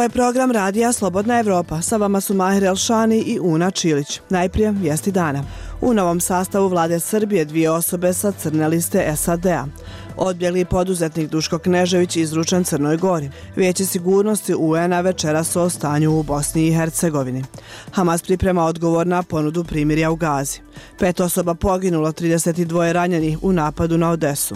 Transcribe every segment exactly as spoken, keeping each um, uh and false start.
je program Radija Slobodna Evropa. Sa vama su Mahir Elšani i Una Čilić. Najprije vijesti dana. U novom sastavu vlade Srbije dvije osobe sa crne liste S A D-a. Odbjegli poduzetnik Duško Knežević izručen Crnoj Gori. Vijeće sigurnosti U N-a večeras o stanju u Bosni i Hercegovini. Hamas priprema odgovor na ponudu primirja u Gazi. Pet osoba poginulo, trideset dva ranjenih u napadu na Odesu.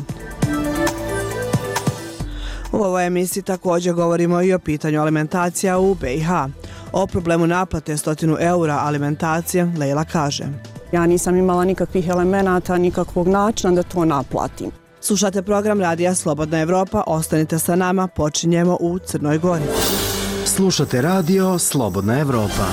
U ovoj emisiji također govorimo i o pitanju alimentacija u B i H. O problemu naplate stotinu eura alimentacije Lejla kaže. Ja nisam imala nikakvih elemenata, nikakvog načina da to naplatim. Slušate program Radija Slobodna Evropa, ostanite sa nama, počinjemo u Crnoj Gori. Slušate Radio Slobodna Evropa.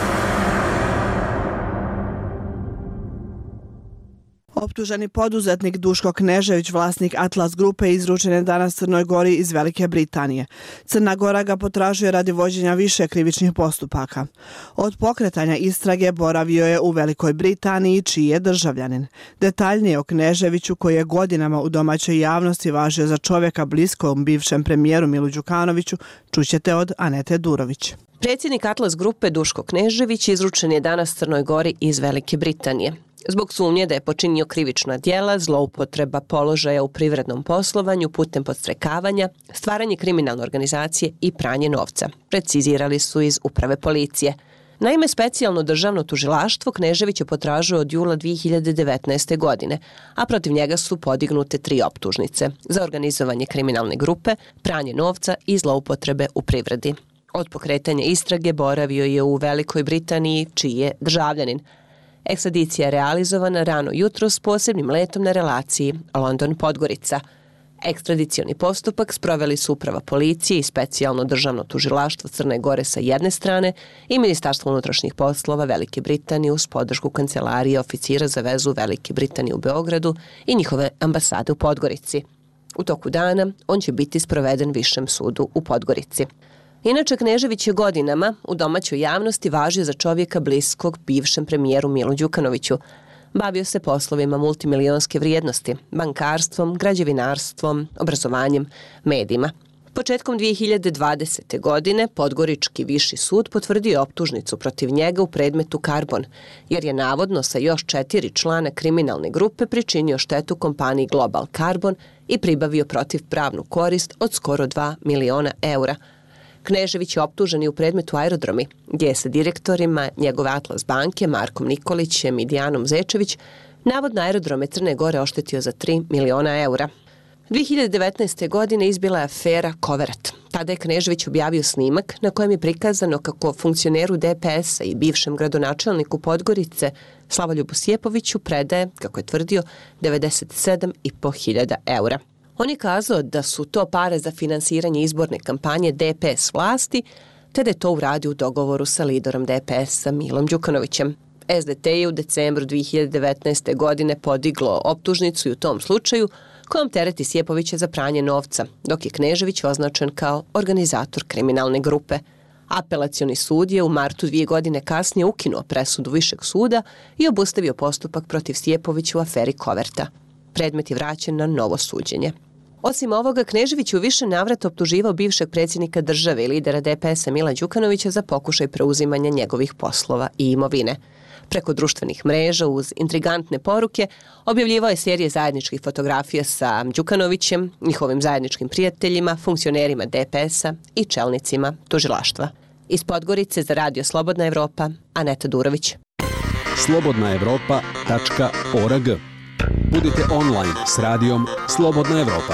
Optuženi poduzetnik Duško Knežević, vlasnik Atlas grupe, izručen je danas Crnoj Gori iz Velike Britanije. Crna Gora ga potražuje radi vođenja više krivičnih postupaka. Od pokretanja istrage boravio je u Velikoj Britaniji, čiji je državljanin. Detaljnije o Kneževiću, koji je godinama u domaćoj javnosti važio za čovjeka bliskom bivšem premijeru Milu Đukanoviću, čućete od Anete Durović. Predsjednik Atlas grupe Duško Knežević izručen je danas Crnoj Gori iz Velike Britanije. Zbog sumnje da je počinio krivična djela, zloupotreba položaja u privrednom poslovanju putem podstrekavanja, stvaranje kriminalne organizacije i pranje novca, precizirali su iz Uprave policije. Naime, specijalno državno tužilaštvo Kneževića potražuje od jula dvije hiljade devetnaeste. godine, a protiv njega su podignute tri optužnice za organizovanje kriminalne grupe, pranje novca i zloupotrebe u privredi. Od pokretanja istrage boravio je u Velikoj Britaniji, čiji je državljanin. Ekstradicija je realizovana rano jutro s posebnim letom na relaciji London-Podgorica. Ekstradicioni postupak sproveli su Uprava policije i specijalno državno tužilaštvo Crne Gore sa jedne strane i Ministarstvo unutrašnjih poslova Velike Britanije uz podršku Kancelarije oficira za vezu Velike Britanije u Beogradu i njihove ambasade u Podgorici. U toku dana on će biti sproveden Višem sudu u Podgorici. Inače, Knežević je godinama u domaćoj javnosti važio za čovjeka bliskog bivšem premijeru Milu Đukanoviću. Bavio se poslovima multimilionske vrijednosti, bankarstvom, građevinarstvom, obrazovanjem, medijima. Početkom dvije hiljade dvadesete. godine Podgorički viši sud potvrdio je optužnicu protiv njega u predmetu Karbon, jer je navodno sa još četiri člana kriminalne grupe pričinio štetu kompaniji Global Carbon i pribavio protivpravnu korist od skoro dva miliona eura. Knežević je optužen i u predmetu Aerodromi, gdje je sa direktorima njegove Atlas banke Markom Nikolićem i Dijanom Zečević navodno Aerodrome Crne Gore oštetio za tri miliona eura. dvije hiljade devetnaeste. godine izbila je afera Koverat. Tada je Knežević objavio snimak na kojem je prikazano kako funkcioneru D P S-a i bivšem gradonačelniku Podgorice Slavoljubu Sjepoviću predaje, kako je tvrdio, devedeset sedam i po hiljada eura. On je kazao da su to pare za finansiranje izborne kampanje D P S vlasti, te da je to uradio u dogovoru sa liderom D P S-a Milom Đukanovićem. S D T je u decembru dvije hiljade devetnaeste. godine podiglo optužnicu i u tom slučaju kojom tereti Sjepovića za pranje novca, dok je Knežević označen kao organizator kriminalne grupe. Apelacioni sud je u martu dvije godine kasnije ukinuo presudu Višeg suda i obustavio postupak protiv Sjepovića u aferi Koverta. Predmet je vraćen na novo suđenje. Osim ovoga, Knežević u više navrata optuživao bivšeg predsjednika države i lidera D P S-a Mila Đukanovića za pokušaj preuzimanja njegovih poslova i imovine. Preko društvenih mreža uz intrigantne poruke objavljivao je serije zajedničkih fotografija sa Đukanovićem, njihovim zajedničkim prijateljima, funkcionerima D P S-a i čelnicima tužilaštva. Iz Podgorice za Radio Slobodna Evropa, Aneta Durović. slobodna evropa tačka org. Budite online s radijom Slobodna Evropa.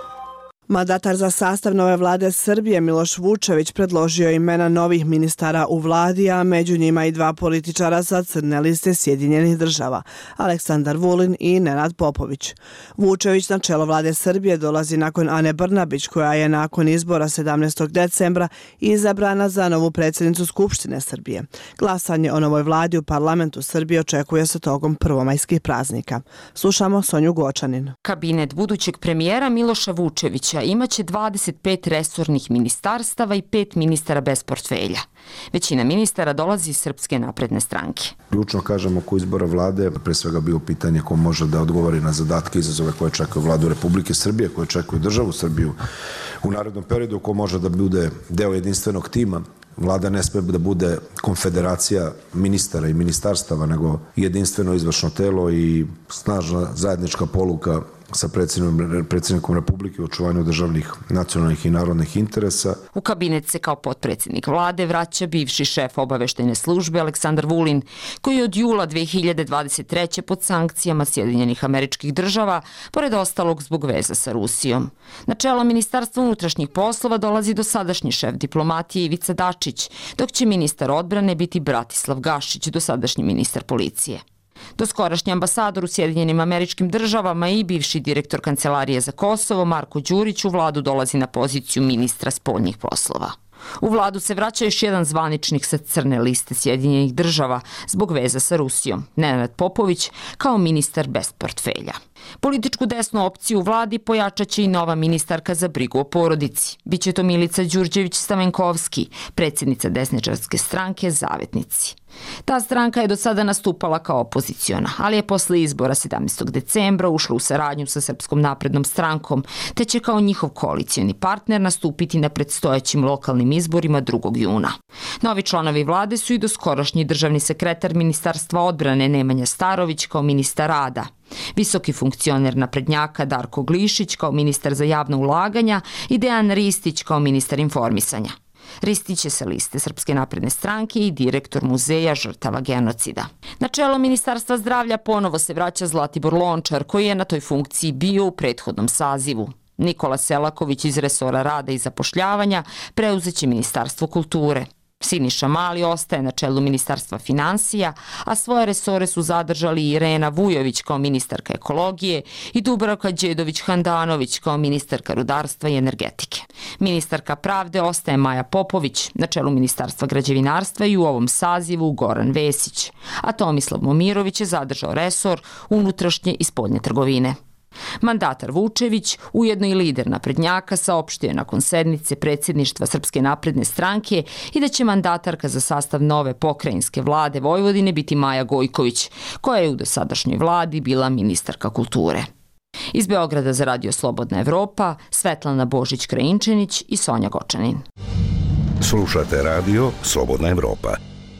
Mandatar za sastav nove vlade Srbije Miloš Vučević predložio imena novih ministara u vladi, a među njima i dva političara sa crne liste Sjedinjenih država, Aleksandar Vulin i Nenad Popović. Vučević na čelo vlade Srbije dolazi nakon Ane Brnabić, koja je nakon izbora sedamnaestog decembra izabrana za novu predsjednicu Skupštine Srbije. Glasanje o novoj vladi u parlamentu Srbije očekuje se tokom prvomajskih praznika. Slušamo Sonju Gočanin. Kabinet budućeg premijera Miloša Vučevića Vučića imaće dvadeset pet resornih ministarstava i pet ministara bez portfelja. Većina ministara dolazi iz Srpske napredne stranke. Ključno, kažem, oko izbora vlade, pre svega bio pitanje ko može da odgovori na zadatke i izazove koje čekaju vladu Republike Srbije, koje čekaju državu Srbiju u narednom periodu, ko može da bude deo jedinstvenog tima. Vlada ne sme da bude konfederacija ministara i ministarstava, nego jedinstveno izvršno telo i snažna zajednička poluka sa predsjednikom Republike u očuvanju državnih, nacionalnih i narodnih interesa. U kabinet se kao potpredsjednik vlade vraća bivši šef obaveštajne službe Aleksandar Vulin, koji je od jula dve hiljade dvadeset treće pod sankcijama Sjedinjenih Američkih Država, pored ostalog zbog veza sa Rusijom. Na čelo Ministarstva unutrašnjih poslova dolazi dosadašnji šef diplomatije Ivica Dačić, dok će ministar odbrane biti Bratislav Gašić, dosadašnji ministar policije. Doskorašnji ambasador u Sjedinjenim Američkim Državama i bivši direktor Kancelarije za Kosovo Marko Đurić u vladu dolazi na poziciju ministra spoljnih poslova. U vladu se vraća još jedan zvaničnik sa crne liste Sjedinjenih Država zbog veza sa Rusijom, Nenad Popović, kao ministar bez portfelja. Političku desnu opciju u vladi pojačaće i nova ministarka za brigu o porodici. Biće to Milica Đurđević-Stamenkovski, predsjednica desničarske stranke Zavetnici. Ta stranka je do sada nastupala kao opoziciona, ali je posle izbora sedamnaestog decembra ušla u saradnju sa Srpskom naprednom strankom, te će kao njihov koalicioni partner nastupiti na predstojećim lokalnim izborima drugog juna. Novi članovi vlade su i doskorašnji državni sekretar Ministarstva odbrane Nemanja Starović kao ministar rada, visoki funkcioner naprednjaka Darko Glišić kao ministar za javna ulaganja i Dejan Ristić kao ministar informisanja. Ristić je sa liste Srpske napredne stranke i direktor Muzeja žrtava genocida. Na čelo Ministarstva zdravlja ponovo se vraća Zlatibor Lončar, koji je na toj funkciji bio u prethodnom sazivu. Nikola Selaković iz resora rada i zapošljavanja preuzeće Ministarstvo kulture. Siniša Mali ostaje na čelu Ministarstva finansija, a svoje resore su zadržali Irena Vujović kao ministarka ekologije i Dubravka Đedović-Handanović kao ministarka rudarstva i energetike. Ministarka pravde ostaje Maja Popović, na čelu Ministarstva građevinarstva i u ovom sazivu Goran Vesić, a Tomislav Momirović je zadržao resor unutrašnje i spoljne trgovine. Mandatar Vučević, ujedno i lider naprednjaka, saopštio je nakon sednice predsjedništva Srpske napredne stranke i da će mandatarka za sastav nove pokrajinske vlade Vojvodine biti Maja Gojković, koja je u dosadašnjoj vladi bila ministarka kulture. Iz Beograda za Radio Slobodna Evropa, Svetlana Božić-Krajinčanić i Sonja Gočanin. Slušate Radio Slobodna Evropa.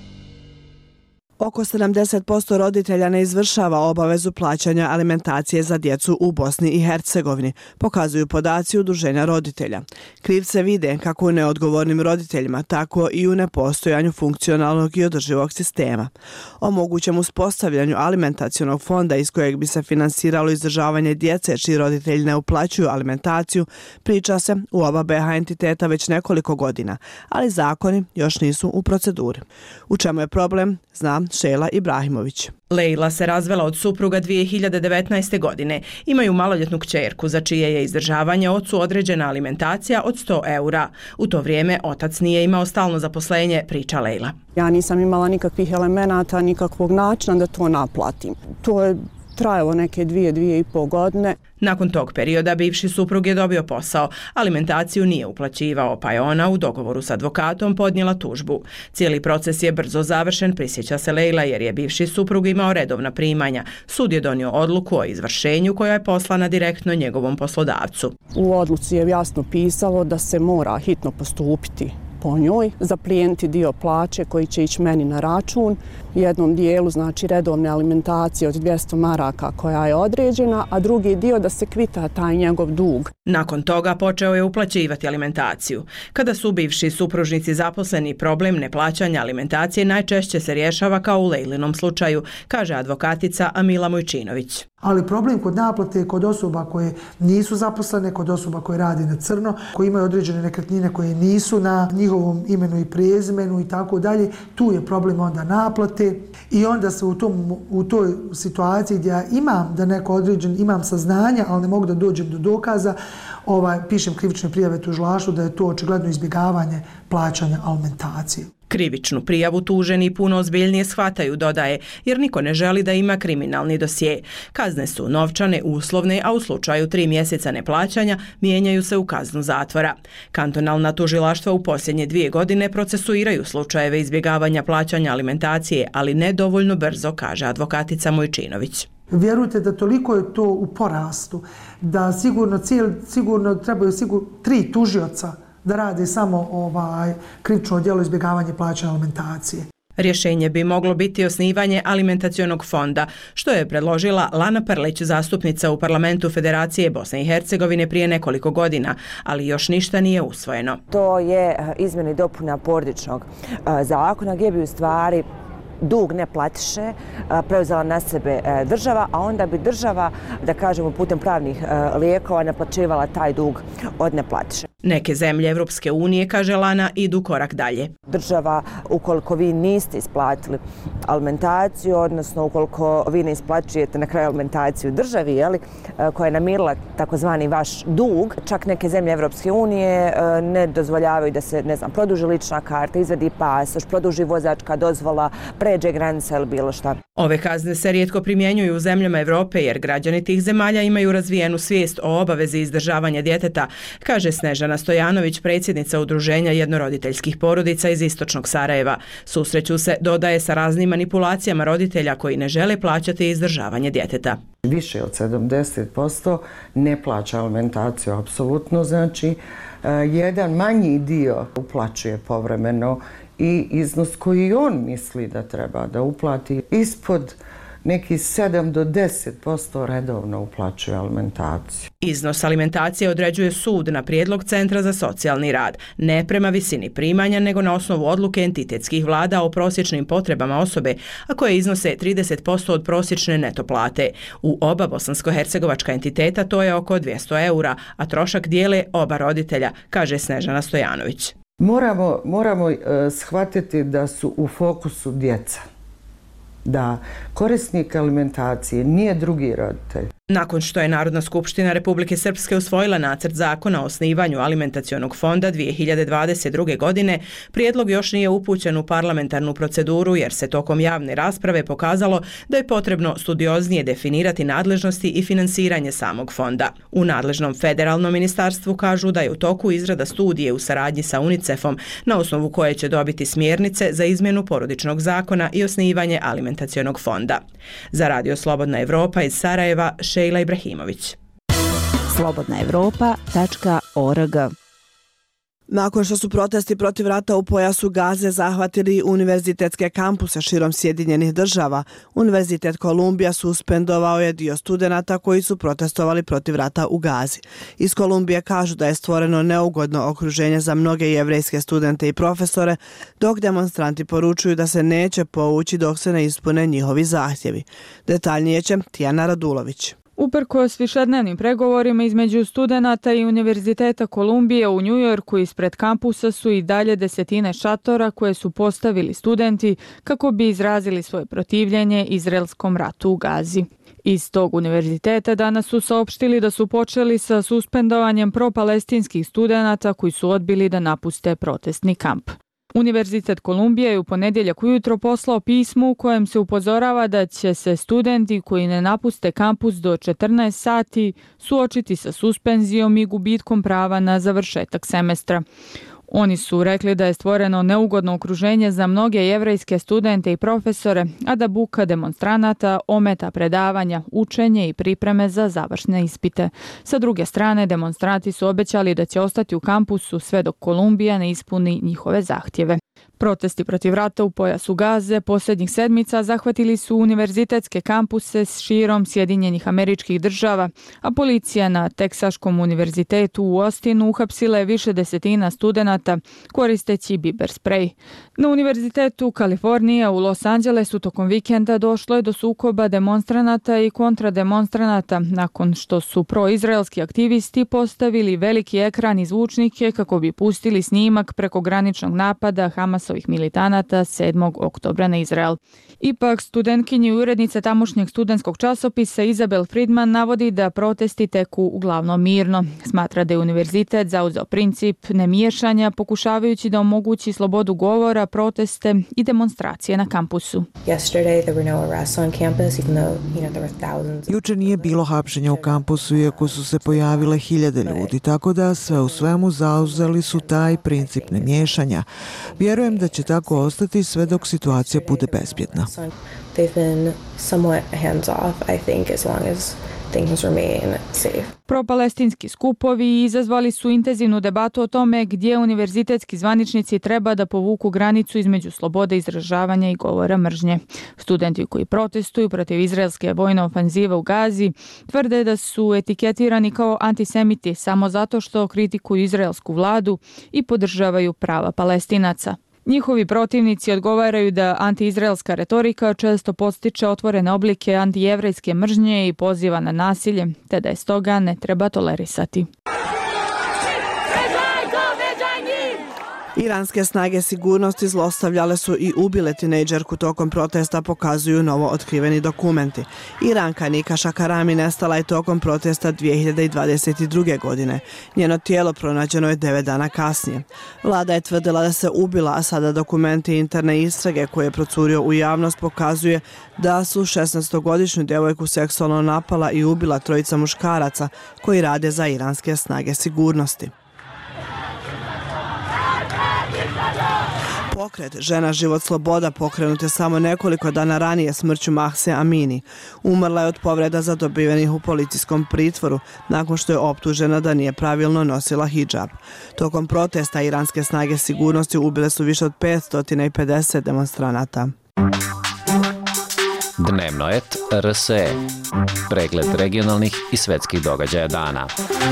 Oko sedamdeset posto roditelja ne izvršava obavezu plaćanja alimentacije za djecu u Bosni i Hercegovini, pokazuju podaci Udruženja roditelja. Krivce vide kako u neodgovornim roditeljima, tako i u nepostojanju funkcionalnog i održivog sistema. O mogućem uspostavljanju alimentacionog fonda iz kojeg bi se finansiralo izdržavanje djece čiji roditelji ne uplaćuju alimentaciju priča se u oba be ha entiteta već nekoliko godina, ali zakoni još nisu u proceduri. U čemu je problem, zna Šela Ibrahimović. Lejla se razvela od supruga dvije hiljade devetnaeste. godine. Imaju maloljetnu kćerku za čije je izdržavanje ocu određena alimentacija od sto eura. U to vrijeme otac nije imao stalno zaposlenje, priča Lejla. Ja nisam imala nikakvih elemenata, nikakvog načina da to naplatim. To je trajalo neke dvije, dvije i pol godine. Nakon tog perioda bivši suprug je dobio posao, alimentaciju nije uplaćivao, pa je ona u dogovoru s advokatom podnijela tužbu. Cijeli proces je brzo završen, prisjeća se Lejla, jer je bivši suprug imao redovna primanja. Sud je donio odluku o izvršenju koja je poslana direktno njegovom poslodavcu. U odluci je jasno pisalo da se mora hitno postupiti po njoj, zaplijeniti dio plaće koji će ići meni na račun, jednom dijelu znači redovne alimentacije od dvjesto maraka koja je određena, a drugi dio da se kvita taj njegov dug. Nakon toga počeo je uplaćivati alimentaciju. Kada su bivši supružnici zaposleni, problem neplaćanja alimentacije najčešće se rješava kao u Lejlinom slučaju, kaže advokatica Amila Mojčinović. Ali problem kod naplate je kod osoba koje nisu zaposlene, kod osoba koje radi na crno, koji imaju određene nekretnine koje nisu na njihovom imenu i prezimenu i tako dalje. Tu je problem onda naplate i onda se u, tom, u toj situaciji gdje ja imam da neko određen, imam saznanja, ali ne mogu da dođem do dokaza, ovaj, pišem krivične prijave tužilaštvu da je to očigledno izbjegavanje plaćanja alimentacije. Krivičnu prijavu tuženi puno ozbiljnije shvataju, dodaje, jer niko ne želi da ima kriminalni dosje. Kazne su novčane, uslovne, a u slučaju tri mjeseca neplaćanja mijenjaju se u kaznu zatvora. Kantonalna tužilaštva u posljednje dvije godine procesuiraju slučajeve izbjegavanja plaćanja alimentacije, ali ne dovoljno brzo, kaže advokatica Mojčinović. Vjerujte da toliko je to u porastu, da sigurno, cijel, sigurno trebaju sigurno tri tužioca da rade samo ovaj krivično djelo izbjegavanja plaćanja alimentacije. Rješenje bi moglo biti osnivanje alimentacionog fonda, što je predložila Lana Prlić, zastupnica u parlamentu Federacije Bosne i Hercegovine prije nekoliko godina, ali još ništa nije usvojeno. To je izmjena i dopuna porodičnog zakona gdje bi u stvari dug neplatiše preuzela na sebe država, a onda bi država, da kažemo putem pravnih lijekova, naplaćivala taj dug od neplatiše. Neke zemlje Evropske unije, kaže Lana, idu korak dalje. Država, ukoliko vi niste isplatili alimentaciju, odnosno ukoliko vi ne isplaćujete na kraju alimentaciju državi, jeli, koja je namirila takozvani vaš dug, čak neke zemlje Evropske unije ne dozvoljavaju da se, ne znam, produži lična karta, izvadi pasoš, produži vozačka dozvola, pređe granica ili bilo šta. Ove kazne se rijetko primjenjuju u zemljama Evrope jer građani tih zemalja imaju razvijenu svijest o obavezi izdržavanja djeteta, kaže Snežana Stojanović, predsjednica Udruženja jednoroditeljskih porodica iz istočnog Sarajeva. Susreću se, dodaje, sa raznim manipulacijama roditelja koji ne žele plaćati izdržavanje djeteta. Više od sedamdeset posto ne plaća alimentaciju, apsolutno, znači jedan manji dio uplaćuje povremeno i iznos koji on misli da treba da uplati ispod neki sedam do deset posto redovno uplaćuje alimentaciju. Iznos alimentacije određuje sud na prijedlog Centra za socijalni rad, ne prema visini primanja, nego na osnovu odluke entitetskih vlada o prosječnim potrebama osobe, a koje iznose trideset posto od prosječne neto plate. U oba bosansko-hercegovačka entiteta to je oko dvjesto eura, a trošak dijele oba roditelja, kaže Snežana Stojanović. Moramo, moramo uh, shvatiti da su u fokusu djeca, da korisnik alimentacije nije drugi roditelj. Nakon što je Narodna skupština Republike Srpske usvojila nacrt zakona o osnivanju alimentacionog fonda dvije hiljade dvadeset druge. godine, prijedlog još nije upućen u parlamentarnu proceduru jer se tokom javne rasprave pokazalo da je potrebno studioznije definirati nadležnosti i finansiranje samog fonda. U nadležnom federalnom ministarstvu kažu da je u toku izrada studije u saradnji sa UNICEF-om na osnovu koje će dobiti smjernice za izmjenu porodičnog zakona i osnivanje alimentacionog fonda. Za Radio Slobodna Evropa iz Sarajeva, Šejla Ibrahimović. slobodna evropa tačka org. Nakon što su protesti protiv rata u pojasu Gaze zahvatili univerzitetske kampuse širom Sjedinjenih država, Univerzitet Kolumbija suspendovao je dio studenata koji su protestovali protiv rata u Gazi. Iz Kolumbije kažu da je stvoreno neugodno okruženje za mnoge jevrejske studente i profesore, dok demonstranti poručuju da se neće povući dok se ne ispune njihovi zahtjevi. Detaljnije će Tijana Radulović. Uprkos višednevnim pregovorima između studenata i Univerziteta Kolumbije u Njujorku ispred kampusa su i dalje desetine šatora koje su postavili studenti kako bi izrazili svoje protivljenje izraelskom ratu u Gazi. Iz tog univerziteta danas su saopštili da su počeli sa suspendovanjem propalestinskih studenata koji su odbili da napuste protestni kamp. Univerzitet Kolumbije je u ponedjeljak ujutro poslao pismo u kojem se upozorava da će se studenti koji ne napuste kampus do četrnaest sati suočiti sa suspenzijom i gubitkom prava na završetak semestra. Oni su rekli da je stvoreno neugodno okruženje za mnoge jevrejske studente i profesore, a da buka demonstranata ometa predavanja, učenje i pripreme za završne ispite. Sa druge strane, demonstranti su obećali da će ostati u kampusu sve dok Kolumbija ne ispuni njihove zahtjeve. Protesti protiv rata u pojasu Gaze posljednjih sedmica zahvatili su univerzitetske kampuse širom Sjedinjenih Američkih Država, a policija na Teksaškom univerzitetu u Austinu uhapsila je više desetina studenata koristeći biber sprej. Na univerzitetu Kalifornije u Los Angelesu tokom vikenda došlo je do sukoba demonstranata i kontrademonstranata nakon što su proizraelski aktivisti postavili veliki ekran i zvučnike kako bi pustili snimak prekograničnog napada Hamasovih militanata sedmog oktobra na Izrael. Ipak, studentkinja i urednica tamošnjeg studentskog časopisa Izabel Friedman navodi da protesti teku uglavnom mirno. Smatra da je univerzitet zauzeo princip nemiješanja, pokušavajući da omogući slobodu govora, proteste i demonstracije na kampusu. Juče nije bilo hapšenja u kampusu, iako su se pojavile hiljade ljudi, tako da sve u svemu zauzeli su taj princip nemiješanja. Vjerujem da će tako ostati sve dok situacija bude bezbjedna. They've been somewhat hands-off, I think, as long as things remain safe. Propalestinski skupovi izazvali su intenzivnu debatu o tome gdje univerzitetski zvaničnici treba da povuku granicu između slobode izražavanja i govora mržnje. Studenti koji protestuju protiv izraelske vojne ofenzive u Gazi tvrde da su etiketirani kao antisemiti samo zato što kritikuju izraelsku vladu i podržavaju prava Palestinaca. Njihovi protivnici odgovaraju da antiizraelska retorika često podstiče otvorene oblike antijevrejske mržnje i poziva na nasilje, te da je stoga ne treba tolerisati. Iranske snage sigurnosti zlostavljale su i ubile tinejdžerku tokom protesta, pokazuju novo otkriveni dokumenti. Iranka Nika Šakarami nestala je tokom protesta dvije hiljade dvadeset druge. godine. Njeno tijelo pronađeno je devet dana kasnije. Vlada je tvrdila da se ubila, a sada dokumenti interne istrage koje je procurio u javnost pokazuje da su šesnaestogodišnju djevojku seksualno napala i ubila trojica muškaraca koji rade za iranske snage sigurnosti. Pokret Žena, život, sloboda pokrenut je samo nekoliko dana ranije smrću Mahse Amini. Umrla je od povreda zadobivenih u policijskom pritvoru nakon što je optužena da nije pravilno nosila hidžab. Tokom protesta iranske snage sigurnosti ubile su više od petsto pedeset demonstranata. Dnevnoet R S E. Pregled regionalnih i svetskih događaja dana.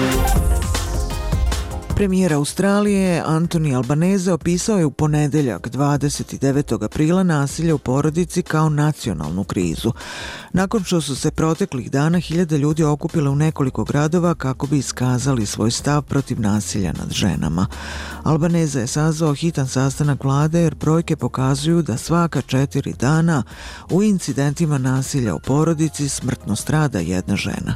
Premijer Australije Anthony Albanese opisao je u ponedeljak dvadeset devetog aprila nasilje u porodici kao nacionalnu krizu. Nakon što su se proteklih dana hiljade ljudi okupile u nekoliko gradova kako bi iskazali svoj stav protiv nasilja nad ženama. Albanese je sazvao hitan sastanak vlade jer brojke pokazuju da svaka četiri dana u incidentima nasilja u porodici smrtno strada jedna žena.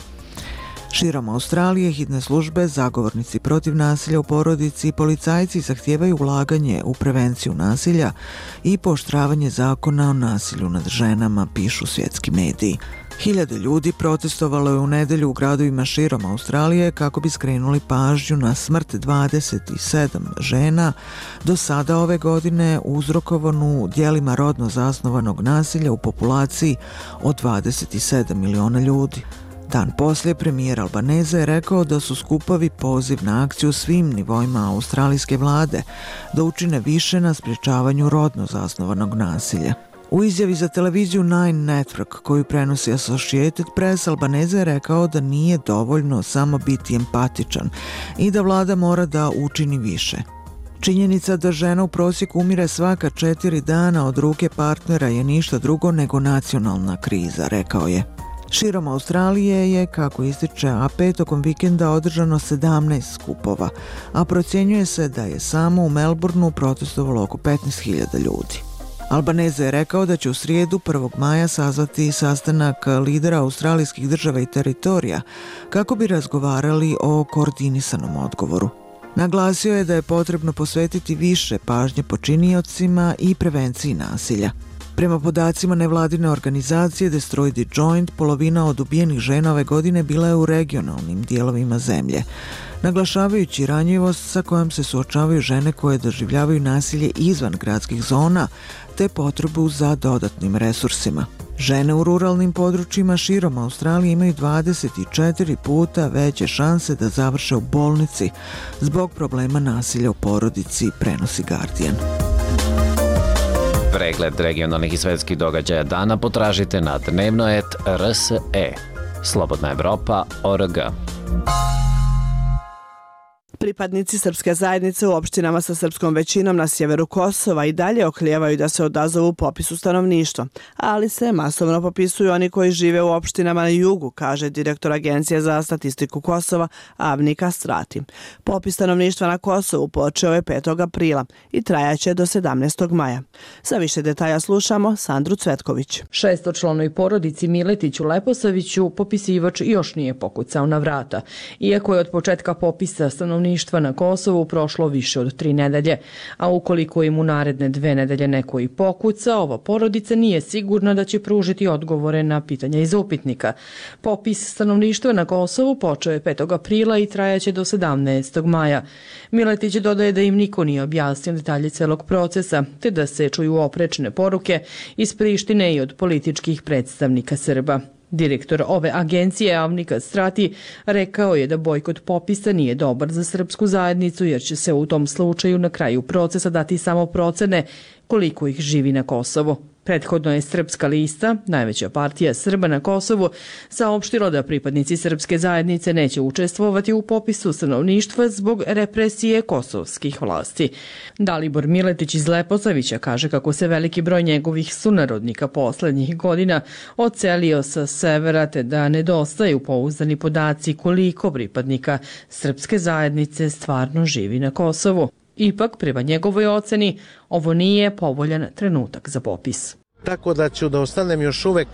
Širom Australije hitne službe, zagovornici protiv nasilja u porodici i policajci zahtijevaju ulaganje u prevenciju nasilja i pooštravanje zakona o nasilju nad ženama, pišu svjetski mediji. Hiljade ljudi protestovalo je u nedelju u gradovima širom Australije kako bi skrenuli pažnju na smrt dvadeset sedam žena do sada ove godine uzrokovanu djelima rodno zasnovanog nasilja u populaciji od dvadeset sedam miliona ljudi. Dan poslije premijer Albanese je rekao da su skupovi poziv na akciju svim nivoima australijske vlade da učine više na sprječavanju rodno zasnovanog nasilja. U izjavi za televiziju Nine Network koju prenosi Associated Press, Albanese je rekao da nije dovoljno samo biti empatičan i da vlada mora da učini više. Činjenica da žena u prosjeku umire svaka četiri dana od ruke partnera je ništa drugo nego nacionalna kriza, rekao je. Širom Australije je, kako ističe A P, tokom vikenda održano sedamnaest skupova, a procjenjuje se da je samo u Melbourneu protestovalo oko petnaest hiljada ljudi. Albanese je rekao da će u srijedu prvog maja sazvati sastanak lidera australijskih država i teritorija kako bi razgovarali o koordinisanom odgovoru. Naglasio je da je potrebno posvetiti više pažnje počiniocima i prevenciji nasilja. Prema podacima nevladine organizacije Destroy the Joint, polovina od ubijenih žena ove godine bila je u regionalnim dijelovima zemlje, naglašavajući ranjivost sa kojom se suočavaju žene koje doživljavaju nasilje izvan gradskih zona te potrebu za dodatnim resursima. Žene u ruralnim područjima širom Australije imaju dvadeset četiri puta veće šanse da završe u bolnici zbog problema nasilja u porodici, prenosi Guardian. Pregled regionalnih i svetskih događaja dana potražite na dnevnoet R S E. Slobodna Evropa, O R G. Pripadnici srpske zajednice u opštinama sa srpskom većinom na sjeveru Kosova i dalje oklijevaju da se odazovu popisu stanovništva, ali se masovno popisuju oni koji žive u opštinama na jugu, kaže direktor Agencije za statistiku Kosova Avni Kastrati. Popis stanovništva na Kosovu počeo je petog aprila i trajaće do sedamnaestog maja. Za više detalja slušamo Sandru Cvetković. Šestočlanoj porodici Miletić u Leposaviću popisivač još nije pokucao na vrata, iako je od početka popisa stanovništva na Kosovu prošlo više od tri nedelje, a ukoliko im u naredne dve nedelje neko i pokuca, ova porodica nije sigurna da će pružiti odgovore na pitanja iz upitnika. Popis stanovništva na Kosovu počeo je petog aprila i trajaće do sedamnaestog maja. Miletić dodaje da im niko nije objasnio detalje celog procesa, te da se čuju oprečne poruke iz Prištine i od političkih predstavnika Srba. Direktor ove agencije, Avni Kastrati, rekao je da bojkot popisa nije dobar za srpsku zajednicu jer će se u tom slučaju na kraju procesa dati samo procene koliko ih živi na Kosovu. Prethodno je Srpska lista, najveća partija Srba na Kosovu, saopštila da pripadnici srpske zajednice neće učestvovati u popisu stanovništva zbog represije kosovskih vlasti. Dalibor Miletić iz Leposavića kaže kako se veliki broj njegovih sunarodnika poslednjih godina odselio sa severa te da nedostaju pouzdani podaci koliko pripadnika srpske zajednice stvarno živi na Kosovu. Ipak, prema njegovoj oceni, ovo nije povoljan trenutak za popis. Tako da ću da ostanem još uvek,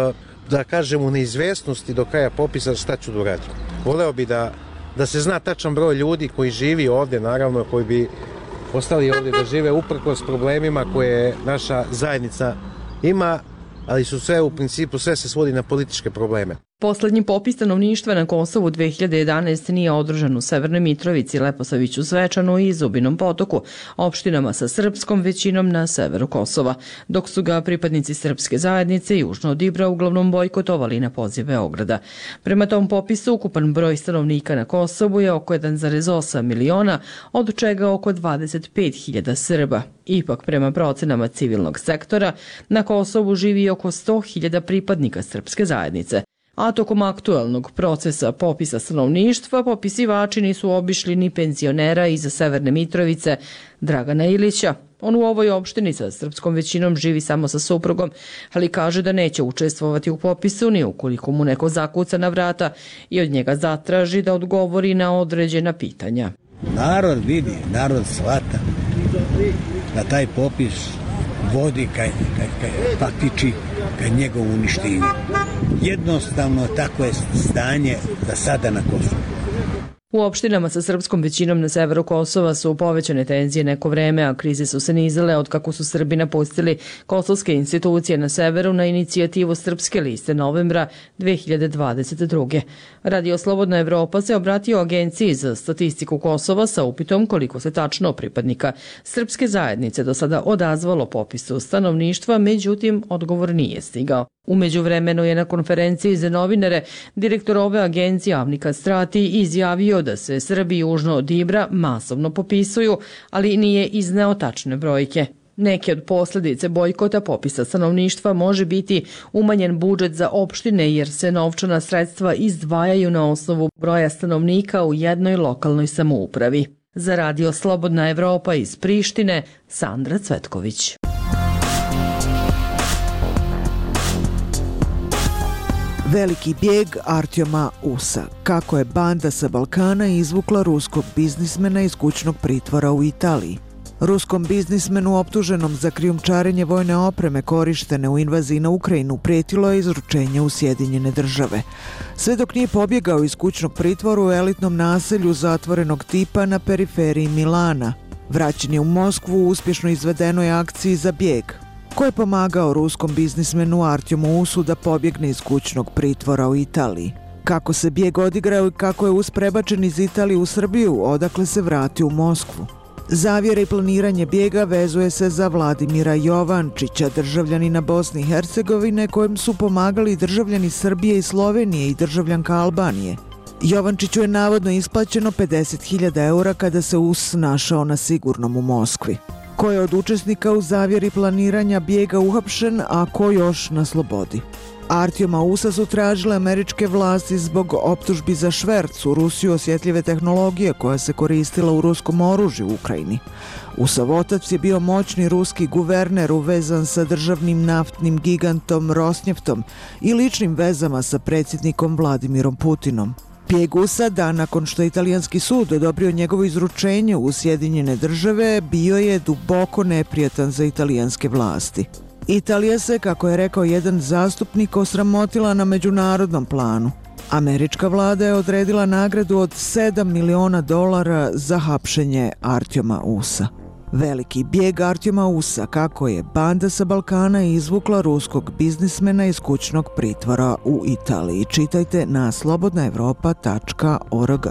da kažem, u neizvesnosti do kraja popisa šta ću da uradim. Voleo bi da, da se zna tačan broj ljudi koji živi ovde, naravno, koji bi ostali ovde da žive uprkos problemima koje naša zajednica ima, ali su sve u principu, sve se svodi na političke probleme. Poslednji popis stanovništva na Kosovu dve hiljade jedanaeste. nije održan u Severnoj Mitrovici, Leposaviću, Zvečanu i Zubinom Potoku, opštinama sa srpskom većinom na severu Kosova, dok su ga pripadnici srpske zajednice južno od Ibra uglavnom bojkotovali na poziv Beograda. Prema tom popisu, ukupan broj stanovnika na Kosovu je oko jedan zarez osam miliona, od čega oko dvadeset pet hiljada Srba. Ipak, prema procenama civilnog sektora, na Kosovu živi oko sto hiljada pripadnika srpske zajednice. A tokom aktuelnog procesa popisa stanovništva, popisivači nisu obišli ni penzionera iza Severne Mitrovice, Dragana Ilića. On u ovoj opštini sa srpskom većinom živi samo sa suprugom, ali kaže da neće učestvovati u popisu ni ukoliko mu neko zakuca na vrata i od njega zatraži da odgovori na određena pitanja. Narod vidi, narod shvata da taj popis vodi ka, ka, ka, faktički ka njegovu uništenju. Jednostavno tako je stanje za sada na Kosovu. U opštinama sa srpskom većinom na severu Kosova su povećane tenzije neko vreme, a krize su se nizale od kako su Srbi napustili kosovske institucije na severu na inicijativu Srpske liste novembra dve hiljade dvadeset druge. Radio Slobodna Evropa se obratio Agenciji za statistiku Kosova sa upitom koliko se tačno pripadnika srpske zajednice do sada odazvalo popisu stanovništva, međutim odgovor nije stigao. U međuvremenu je na konferenciji za novinare direktor ove agencije Avni Kastrati izjavio da se Srbi južno od Ibra masovno popisuju, ali nije izneo tačne brojke. Neke od posljedice bojkota popisa stanovništva može biti umanjen budžet za opštine jer se novčana sredstva izdvajaju na osnovu broja stanovnika u jednoj lokalnoj samoupravi. Za Radio Slobodna Evropa iz Prištine, Sandra Cvetković. Veliki bijeg Artjoma Usa. Kako je banda sa Balkana izvukla ruskog biznismena iz kućnog pritvora u Italiji. Ruskom biznismenu optuženom za krijumčarenje vojne opreme korištene u invaziji na Ukrajinu pretilo je izručenje u Sjedinjene države. Sve dok nije pobjegao iz kućnog pritvora u elitnom naselju zatvorenog tipa na periferiji Milana. Vraćen je u Moskvu u uspješno izvedenoj akciji za bijeg. Ko je pomagao ruskom biznismenu Artjomu Usu da pobjegne iz kućnog pritvora u Italiji? Kako se bijeg odigrao i kako je Us prebačen iz Italije u Srbiju, odakle se vratio u Moskvu? Zavjere i planiranje bijega vezuje se za Vladimira Jovančića, državljanina Bosne i Hercegovine, kojem su pomagali državljani Srbije i Slovenije i državljanka Albanije. Jovančiću je navodno isplaćeno pedeset hiljada eura kada se Us našao na sigurnom u Moskvi. Ko je od učesnika u zavjeri planiranja bijega uhapšen, a ko još na slobodi? Artjoma Usa su tražile američke vlasti zbog optužbi za šverc u Rusiju osjetljive tehnologije koja se koristila u ruskom oružju u Ukrajini. Usov otac je bio moćni ruski guverner uvezan sa državnim naftnim gigantom Rosnjeftom i ličnim vezama sa predsjednikom Vladimirom Putinom. Bijeg Usa, dan nakon što je italijanski sud odobrio njegovo izručenje u Sjedinjene države, bio je duboko neprijatan za italijanske vlasti. Italija se, kako je rekao jedan zastupnik, osramotila na međunarodnom planu. Američka vlada je odredila nagradu od sedam miliona dolara za hapšenje Artjoma Usa. Veliki bijeg Artjoma Usa, kako je banda sa Balkana izvukla ruskog biznismena iz kućnog pritvora u Italiji. Čitajte na slobodna evropa tačka org.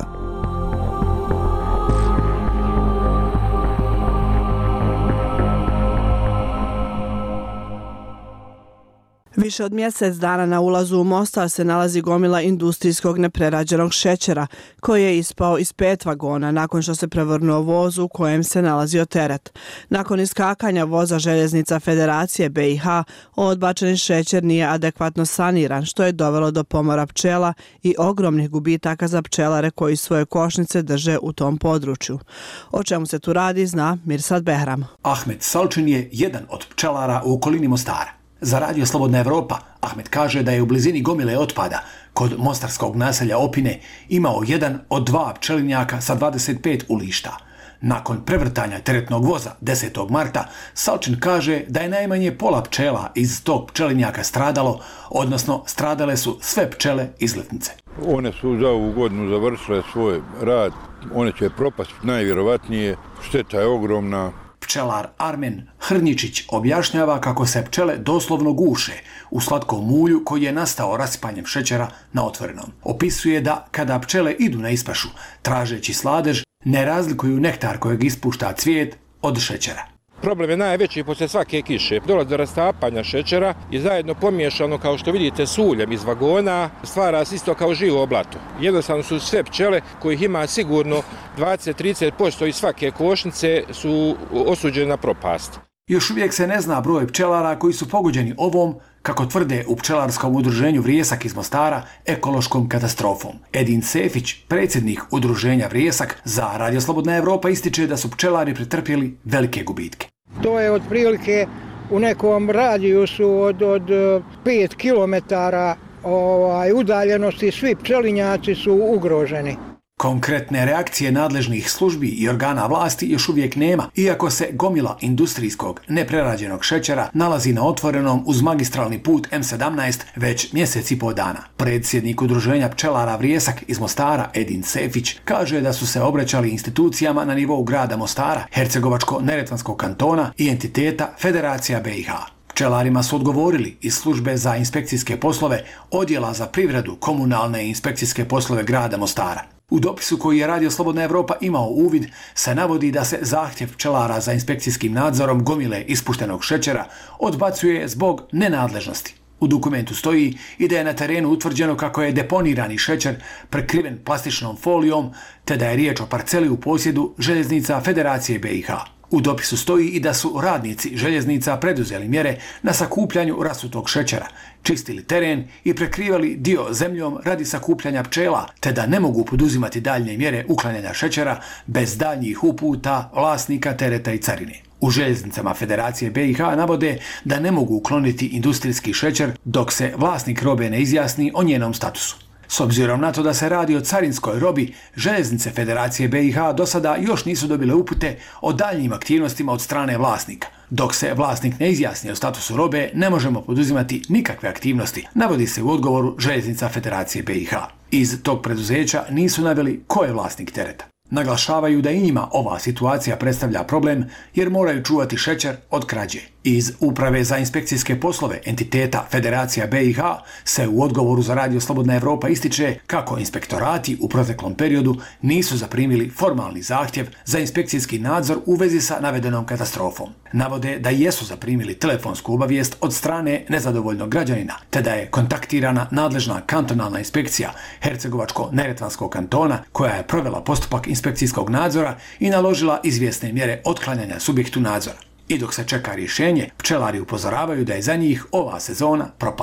Više od mjesec dana na ulazu u Mostar se nalazi gomila industrijskog neprerađenog šećera, koji je ispao iz pet vagona nakon što se prevrnuo voz u kojem se nalazio teret. Nakon iskakanja voza željeznica Federacije be i ha, odbačeni šećer nije adekvatno saniran, što je dovelo do pomora pčela i ogromnih gubitaka za pčelare koji svoje košnice drže u tom području. O čemu se tu radi, zna Mirsad Behram. Ahmet Salčin je jedan od pčelara u okolini Mostara. Za radio Slobodna Evropa, Ahmet kaže da je u blizini gomile otpada kod mostarskog naselja Opine imao jedan od dva pčelinjaka sa dvadeset pet ulišta. Nakon prevrtanja teretnog voza desetog marta, Salčin kaže da je najmanje pola pčela iz tog pčelinjaka stradalo, odnosno stradale su sve pčele iz letnice. One su za ovu godinu završile svoj rad, one će propasti najvjerovatnije, šteta je ogromna. Pčelar Armen Hrnjičić objašnjava kako se pčele doslovno guše u slatkom ulju koji je nastao rasipanjem šećera na otvorenom. Opisuje da kada pčele idu na ispašu tražeći sladež, ne razlikuju nektar kojeg ispušta cvijet od šećera. Problem je najveći poslije svake kiše. Dolazi do rastapanja šećera i zajedno pomiješano, kao što vidite, s uljem iz vagona, stvara se isto kao živo blato. Jednostavno su sve pčele, kojih ima sigurno dvadeset do trideset posto iz svake košnice, su osuđene na propast. Još uvijek se ne zna broj pčelara koji su pogođeni ovom, kako tvrde u pčelarskom udruženju Vrijesak iz Mostara, ekološkom katastrofom. Edin Sefić, predsjednik udruženja Vrijesak, za Radio Slobodna Evropa ističe da su pčelari pretrpjeli velike gubitke. To je otprilike u nekom radijusu od, od pet kilometara ovaj, udaljenosti, svi pčelinjaci su ugroženi. Konkretne reakcije nadležnih službi i organa vlasti još uvijek nema, iako se gomila industrijskog neprerađenog šećera nalazi na otvorenom uz magistralni put em sedamnaest već mjesec i pol dana. Predsjednik udruženja pčelara Vrijesak iz Mostara, Edin Sefić, kaže da su se obraćali institucijama na nivou grada Mostara, Hercegovačko-Neretvanskog kantona i entiteta Federacija be i ha. Pčelarima su odgovorili iz službe za inspekcijske poslove, odjela za privredu, komunalne i inspekcijske poslove grada Mostara. U dopisu koji je Radio Slobodna Evropa imao uvid se navodi da se zahtjev pčelara za inspekcijskim nadzorom gomile ispuštenog šećera odbacuje zbog nenadležnosti. U dokumentu stoji i da je na terenu utvrđeno kako je deponirani šećer prekriven plastičnom folijom, te da je riječ o parceli u posjedu željeznica Federacije be i ha. U dopisu stoji i da su radnici željeznica preduzeli mjere na sakupljanju rasutog šećera, čistili teren i prekrivali dio zemljom radi sakupljanja pčela, te da ne mogu poduzimati daljnje mjere uklanjanja šećera bez daljnjih uputa vlasnika tereta i carine. U željeznicama Federacije be i ha navode da ne mogu ukloniti industrijski šećer dok se vlasnik robe ne izjasni o njenom statusu. S obzirom na to da se radi o carinskoj robi, željeznice Federacije be i ha do sada još nisu dobile upute o daljnjim aktivnostima od strane vlasnika. Dok se vlasnik ne izjasni o statusu robe, ne možemo poduzimati nikakve aktivnosti, navodi se u odgovoru željeznica Federacije be i ha. Iz tog preduzeća nisu naveli ko je vlasnik tereta. Naglašavaju da i njima ova situacija predstavlja problem jer moraju čuvati šećer od krađe. Iz Uprave za inspekcijske poslove entiteta Federacija be i ha se u odgovoru za Radio Slobodna Evropa ističe kako inspektorati u proteklom periodu nisu zaprimili formalni zahtjev za inspekcijski nadzor u vezi sa navedenom katastrofom. Navode da jesu zaprimili telefonsku obavijest od strane nezadovoljnog građanina, te da je kontaktirana nadležna kantonalna inspekcija Hercegovačko-Neretvanskog kantona koja je provela postupak inspekcijskog nadzora i naložila izvjesne mjere otklanjanja subjektu nadzora. I dok se čeka rješenje, pčelari upozoravaju da je za njih ova sezona propala.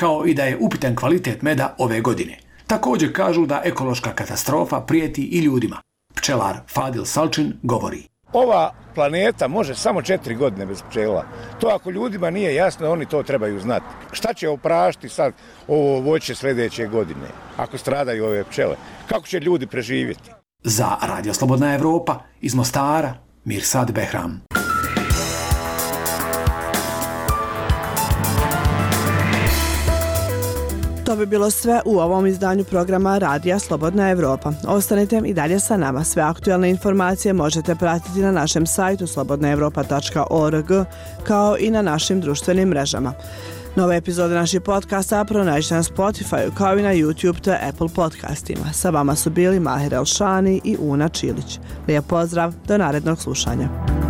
kao i da je upitan kvalitet meda ove godine. Također kažu da ekološka katastrofa prijeti i ljudima. Pčelar Fadil Salčin govori. Ova planeta može samo četiri godine bez pčela. To ako ljudima nije jasno, oni to trebaju znati. Šta će oprašti sad ovo voće sljedeće godine, ako stradaju ove pčele? Kako će ljudi preživjeti? Za Radio Slobodna Evropa iz Mostara, Mirsad Behram. To bi bilo sve u ovom izdanju programa Radija Slobodna Evropa. Ostanite i dalje sa nama. Sve aktualne informacije možete pratiti na našem sajtu slobodna evropa tačka org kao i na našim društvenim mrežama. Nove epizode naših podcasta pronađite na Spotify kao i na YouTube te Apple podcastima. Sa vama su bili Mahir Elšani i Una Čilić. Lijep pozdrav, do narednog slušanja.